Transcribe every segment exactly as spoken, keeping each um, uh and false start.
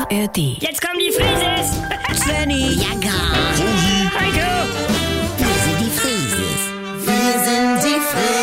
R D. Jetzt kommen die Frises! Svenny, Ja, gar. Heiko! Wir sind die Frieses. Wir sind die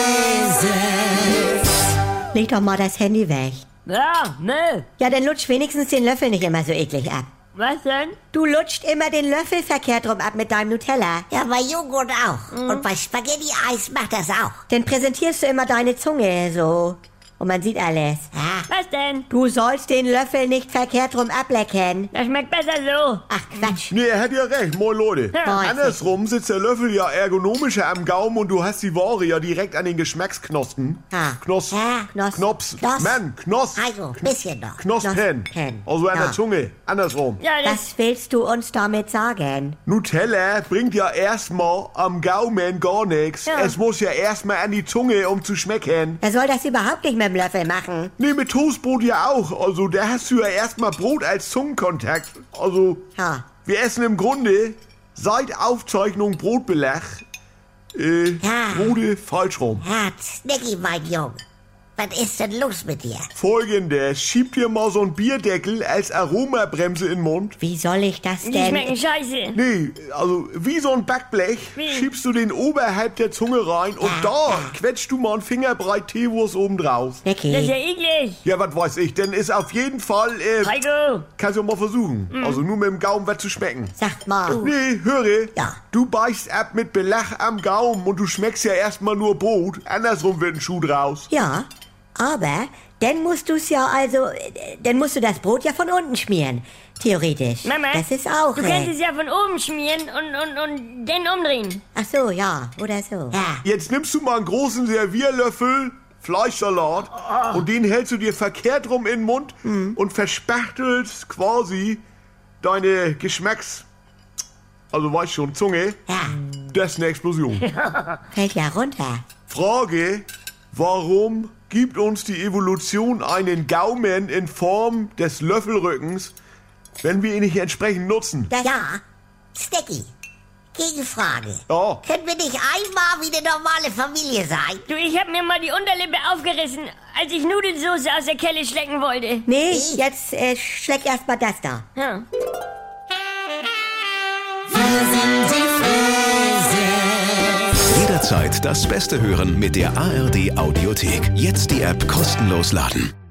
Frieses. leg doch mal das Handy weg. Ja, ne? Ja, dann lutsch wenigstens den Löffel nicht immer so eklig ab. Was denn? Du lutscht immer den Löffel verkehrt rum ab mit deinem Nutella. Ja, bei Joghurt auch. Und bei Spaghetti-Eis macht das auch. Dann präsentierst du immer deine Zunge so. Und man sieht alles. Ja. Was denn? Du sollst den Löffel nicht verkehrt rum ablecken. Das schmeckt besser so. Ach, Quatsch. Nee, er hat ja recht. Moin, Leute. Ja. Andersrum sitzt der Löffel ja ergonomischer am Gaumen und du hast die Ware ja direkt an den Geschmacksknospen. Ja. Knoss. Ja, Knoss. Knops. Knoss. Mann, Knoss. Also, ein bisschen noch. Knospen. Knospen. Also an Ja. der Zunge. Andersrum. Ja, das... Was willst du uns damit sagen? Nutella bringt ja erstmal am Gaumen gar nichts. Ja. Es muss ja erstmal an die Zunge, um zu schmecken. Er soll das überhaupt nicht mit dem Löffel machen. Nee, mit Toastbrot ja auch. Also da hast du ja erstmal Brot als Zungenkontakt. Also, Ja. wir essen im Grunde seit Aufzeichnung Brotbelag. Äh, Ja. Brote falsch rum. Ja, Snacky, mein Junge. Was ist denn los mit dir? Folgendes, schieb dir mal so einen Bierdeckel als Aromabremse in den Mund. Wie soll ich das Die denn? schmecken scheiße. Nee, also wie so ein Backblech, Wie? schiebst du den oberhalb der Zunge rein und da quetscht du mal einen Fingerbreit Teewurst oben drauf. Das ist ja Nicky. eklig. Ja, was weiß ich, denn ist auf jeden Fall, äh, Heiko! kannst du mal versuchen. Also nur mit dem Gaumen was zu schmecken. Sag mal. Nee, höre, Ja. du beißt ab mit Belach am Gaumen und du schmeckst ja erstmal nur Brot. Andersrum wird ein Schuh draus. Ja, aber dann musst du's ja also, äh, dann musst du das Brot ja von unten schmieren. Theoretisch. Mama, Das ist auch. du äh, kannst es ja von oben schmieren und, und, und dann umdrehen. Ach so, ja, oder so. Ja. Jetzt nimmst du mal einen großen Servierlöffel Fleischsalat und den hältst du dir verkehrt rum in den Mund und verspachtelst quasi deine Geschmacks... Also weißt schon, Zunge. Ja. Das ist eine Explosion. Fällt ja runter. Frage, warum gibt uns die Evolution einen Gaumen in Form des Löffelrückens, wenn wir ihn nicht entsprechend nutzen? Das, Ja. Snacky. Gegenfrage. Ja. Können wir nicht einmal wie eine normale Familie sein? Du, ich hab mir mal die Unterlippe aufgerissen, als ich Nudelsoße aus der Kelle schlecken wollte. Nee, Ich? jetzt äh, schleck erst mal das da. Ja. Jederzeit das Beste hören mit der A R D Audiothek. Jetzt die App kostenlos laden.